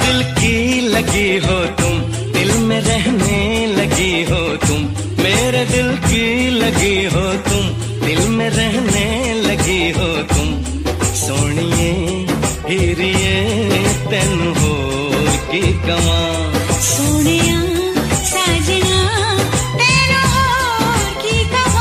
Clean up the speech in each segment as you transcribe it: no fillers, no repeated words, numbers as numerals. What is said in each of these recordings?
दिल की लगी हो तुम, दिल में रहने लगी हो तुम, मेरे दिल की लगी हो तुम, दिल में रहने लगी हो तुम। सोनिए हीरिए तेनू होर की कवां, सोनिया साजना तेनू होर की कवां।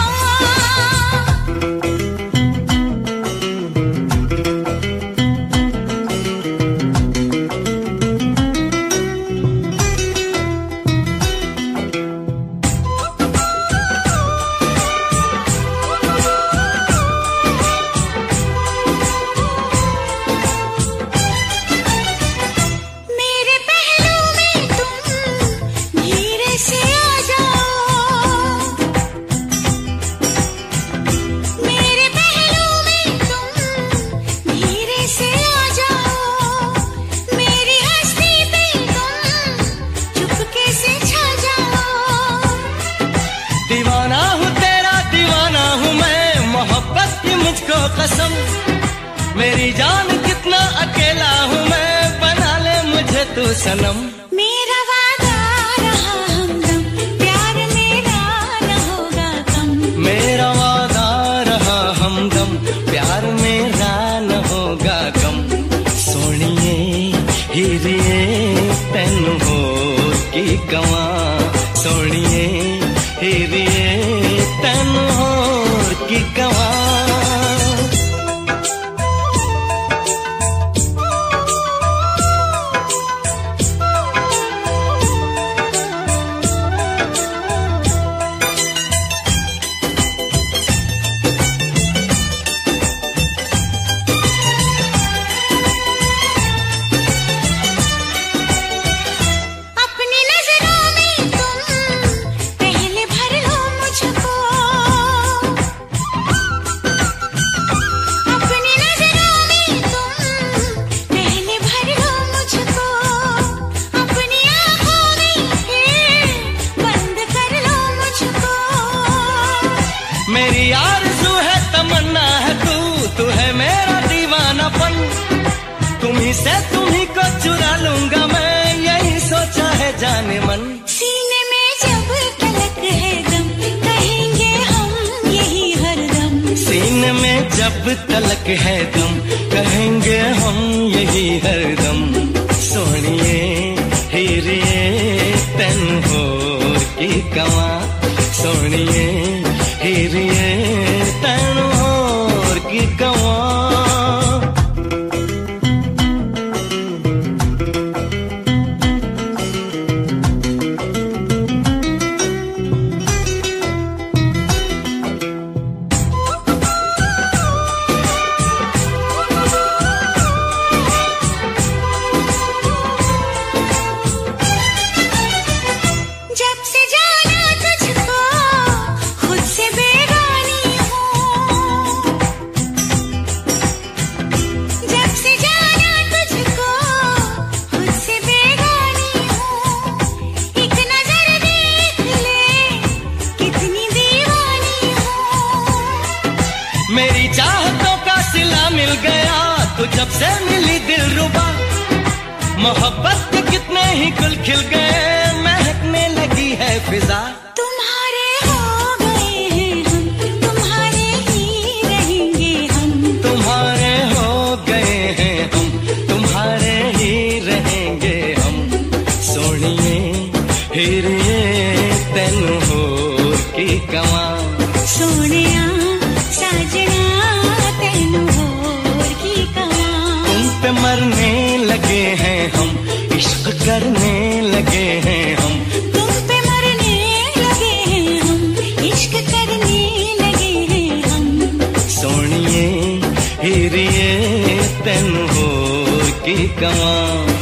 दीवाना हूँ तेरा दीवाना हूँ मैं, मोहब्बत की मुझको कसम। मेरी जान कितना अकेला हूँ मैं, बना ले मुझे तू सनम। मेरा वादा रहा हमदम, प्यार मेरा न होगा कम। मेरा वादा रहा हमदम, प्यार मेरा न होगा कम। सोनिए हीरिए तेनू होर की कवां, सोनिए हीरिए तेनू होर की कवां। मेरी आरज़ू है तमन्ना है तू है मेरा दीवानापन। तुम्ही से तुम्ही को चुरा लूंगा मैं, यही सोचा है जाने मन। सीने में जब तलक है दम, कहेंगे हम यही हरदम। सीने में जब तलक है दम, कहेंगे हम यही हरदम। सोनिए हीरिए तेनू होर की कवां, सोनिए हीरिए तेनू होर की कवां। जब से जाना तुझको खुद से बेगानी हूँ, जब से जाना तुझको खुद से बेगानी हूँ। एक नजर देख ले कितनी दीवानी हूँ। मेरी चाहतों का सिला मिल गया तू जब से मिली दिलरुबा। मोहब्बत के कितने ही गुल खिल गए, महकने लगी है फिजा। तुम्हारे हो गए हैं हम, तुम्हारे ही रहेंगे हम। तुम्हारे हो गए हैं हम, तुम्हारे ही रहेंगे हम। सोनिए हीरिए तेनू होर की कवां, सोनिया साजना तेनू होर की कवां। तुम पे मरने लगे हैं हम, इश्क करने लगे हैं हम। तुम पे मरने लगे हैं हम, इश्क करने लगे हैं हम। सोनिए हीरिए तेनू होर की कवां।